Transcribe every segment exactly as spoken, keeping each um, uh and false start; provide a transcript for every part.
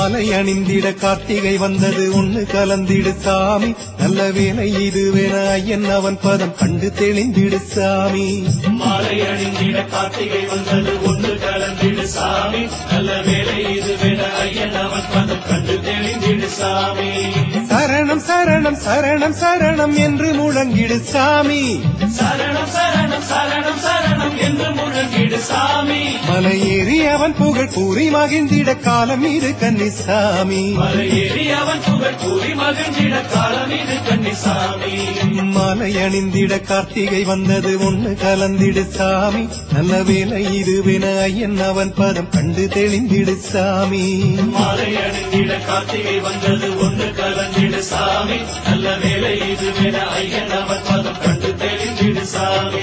மாலை அணிந்திட கார்த்திகை வந்தது ஒண்ணு கலந்திடு சாமி நல்ல வேலை இதுவென ஐயன் அவன் பதம் கண்டு தெளிந்திடு சாமி மாலை அணிந்திட கார்த்திகை வந்தது ஒண்ணு கலந்திடு சாமி நல்ல வேலை இதுவென ஐயன் அவன் பதம் கண்டு தெளிந்திடு சாமி சரணம் சரணம் சரணம் சரணம் என்று முழங்கிடு சாமி சரணம் சரணம் சரணம் சரணம் என்று முழங்கிடு சாமி மலையேறி அவன் புகழ் கூறி மகிழ்ந்திட காலம் இது கன்னிசாமி மலையேறி அவன் புகழ் கூறி மகிழ்ந்திட காலம் இது கன்னிசாமி மாலை அணிந்திட கார்த்திகை வந்தது ஒண்ணு கலந்திடு சாமி நல்ல வேலை இதுவென ஐயன் அவன் பதம் கண்டு தெளிந்திடு சாமி மாலை அணிந்திட கார்த்திகை வந்தது ஒண்ணு கலந்திடு சாமி நல்ல வேலை இதுவென ஐயன் அவன் பதம் கண்டு தெளிந்திடு சாமி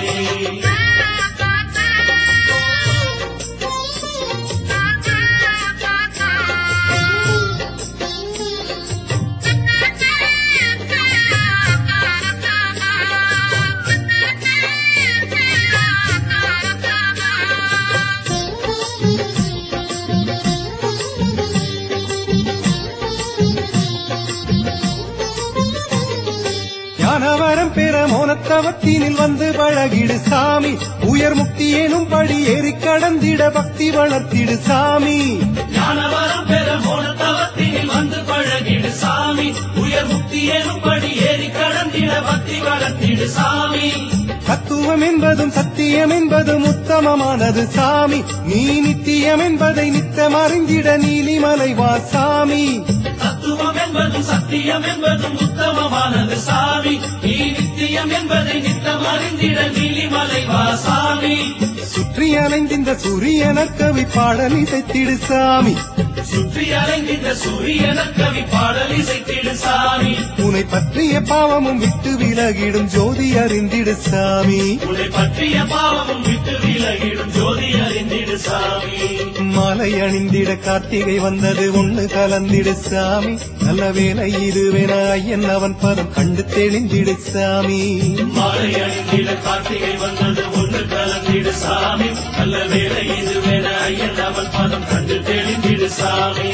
ஞானவரம் பெற மோனத்தவத்தினில் வந்து பழகிடு சாமி உயர் முக்தி எனும் படி ஏறி கடந்திட பக்தி வளர்த்திடு சாமி ஞானவரம் பெற மோனத்தவத்தினில் வந்து பழகிடு சாமி உயர் முக்தி எனும் படி ஏறி கடந்திட பக்தி வளர்த்திடு சாமி தத்துவம் என்பதும் சத்தியம் என்பதும் உத்தமமானது சாமி நீ நித்தியம் என்பதை நித்தம் அறிந்திட நீலிமலை வா சாமி தத்துவம் என்பதும் சத்தியம் என்பதும் உத்தமமானது சாமி நீ நித்தியம் என்பதை நித்தம் அறிந்திட நீலிமலை வா சாமி சுற்றி அலைந்திந்த சூரியன கவி பாடல் இசைத்திடு சாமி சுற்றி அலைந்திந்த சூரியன கவி பாடல் இசைத்திடு சாமி உன்னை பற்றிய பாவமும் விட்டு விலகிடும் ஜோதி அறிந்திடு சாமி உன்னை பற்றிய பாவமும் விட்டு விலகிடும் ஜோதி அறிந்திடு சாமி மாலை அணிந்திட கார்த்திகை வந்தது ஒண்ணு கலந்திடு சாமி நல்ல வேலை இதுவென ஐயன் அவன் பதம் கண்டு தெளிந்திடு சாமி மாலை அணிந்திட கார்த்திகை வந்தது ஒண்ணு கலந்திடு சாமி நல்ல வேலை இதுவென ஐயன் அவன் பதம் கண்டு தெளிந்திடு சாமி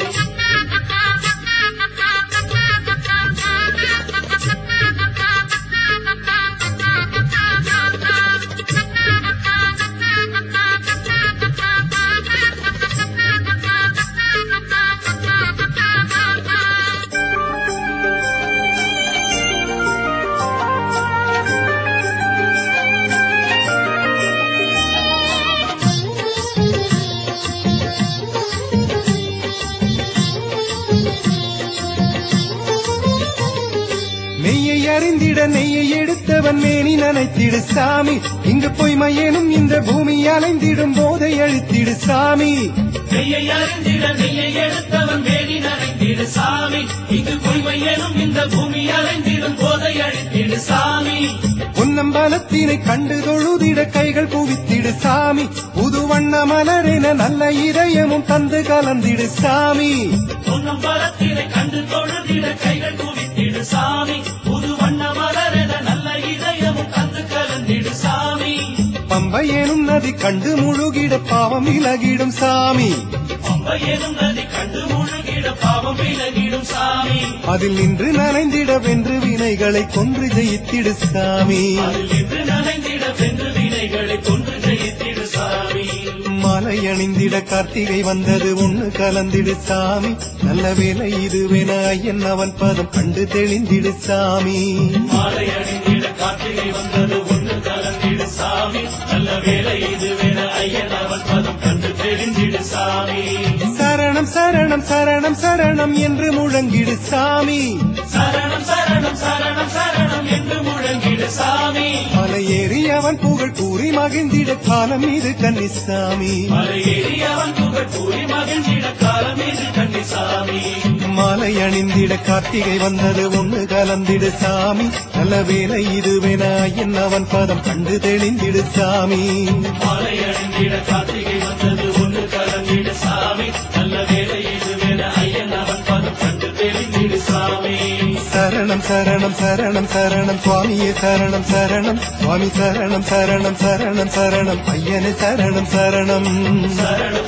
நெய்யை அறிந்திட நெய்யை எடுத்தவன் மேனி நனைத்திடு சாமி இங்கு பொய்மையேனும் இந்த பூமி அலைந்திடும் போதை அழித்திடு சாமி நெய்யை அறிந்திட நெய்யை எடுத்தவன் மேனி நனைத்திடு சாமி இங்கு பொய்மையேனும் இந்த பூமி அலைந்திடும் போதை அழித்திடு சாமி பொன்னம்பலத்தினை கண்டு தொழுதிட கைகள் குவித்திடு சாமி புது வண்ண மலரென நல்ல இதயமும் தந்து கலந்திடு சாமி பொன்னம்பலத்தினை கண்டு தொழுதிட கைகள் குவித்திடு சாமி புது வண்ண மலரென நல்ல இதயமும் தந்து கலந்திடு சாமி பம்பை எனும் நதி கண்டு முழுகிட பாவம் விலகிடும் சாமி பம்பை எனும் நதி கண்டு முழுகிட பாவம் விலகிடும் சாமி அதில் நின்று நனைந்திட வென்று வினைகளை கொன்று ஜெயித்திடு சாமி அதில் இன்று நனைந்திட வென்று வினைகளை கொன்று ஜெயித்திடு சாமி மாலை அணிந்திட கார்த்திகை வந்தது ஒண்ணு கலந்திடு சாமி நல்ல வேலை இதுவென ஐயன் அவன் பதம் கண்டு தெளிந்திடு சாமி மாலை அணிந்திட கார்த்திகை வந்தது ஒன்று கலந்திடு சாமி நல்ல வேலை இதுவென ஐயன் அவன் பதம் கண்டு தெளிந்திடு சாமி சரணம் சரணம் சரணம் சரணம் என்று முழங்கிடு சாமி சரணம் சரணம் சரணம் சரணம் என்று முழங்கிடு சாமி மலையேறி அவன் புகழ் கூறி மகிழ்ந்திட காலம் இது கன்னிசாமி மலையேறி அவன் புகழ் கூறி மகிழ்ந்திட காலம் இது கன்னிசாமி மாலை அணிந்திட கார்த்திகை வந்தது ஒண்ணு கலந்திடு சாமி நல்ல வேலை இதுவென ஐயன் அவன் பதம் கண்டு தெளிந்திடு சாமி மாலை அணிந்திட கார்த்திகை வந்தது ஒன்று கலந்திடு சாமி நல்ல வேலை இதுவென ஐயன் அவன் பதம் கண்டு தெளிந்திடு சாமி சரணம் சரணம் சரணம் சரணம் சுவாமியே சரணம் சரணம் சுவாமி சரணம் சரணம் சரணம் சரணம் ஐயனே சரணம் சரணம் சரணம்